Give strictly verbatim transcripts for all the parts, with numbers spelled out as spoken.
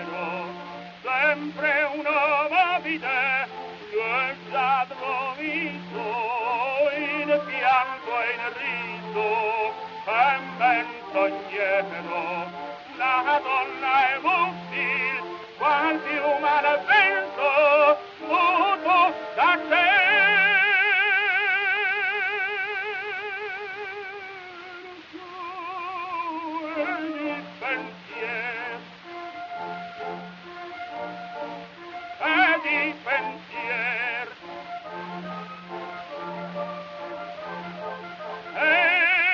sentiero, sempre una novità, io già troviso, in pianto e in riso, e menzognero, una donna e un qual più malavento, muto da te. E di pensier e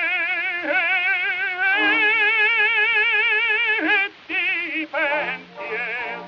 di pensier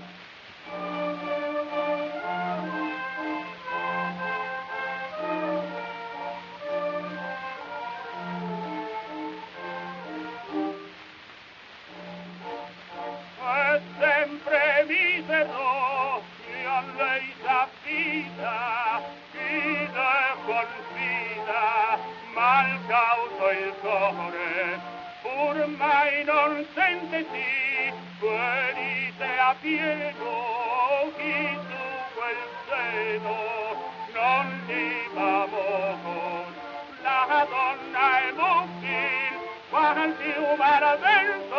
e sempre misero a lei s'affida, fida e confida, mal cauto il cuore, pur mai non sente sì, ferite a pieno, chi su quel seno non li va amor, la donna è mobile, quanti umana vento,